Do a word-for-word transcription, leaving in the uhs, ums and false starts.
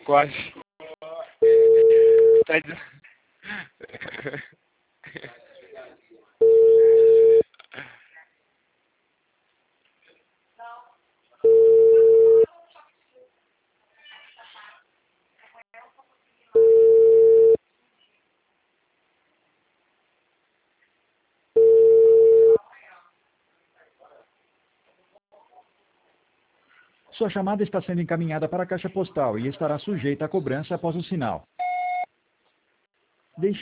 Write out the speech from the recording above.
Quase. Tá de... Sua chamada está sendo encaminhada para a caixa postal e estará sujeita a cobrança após o sinal.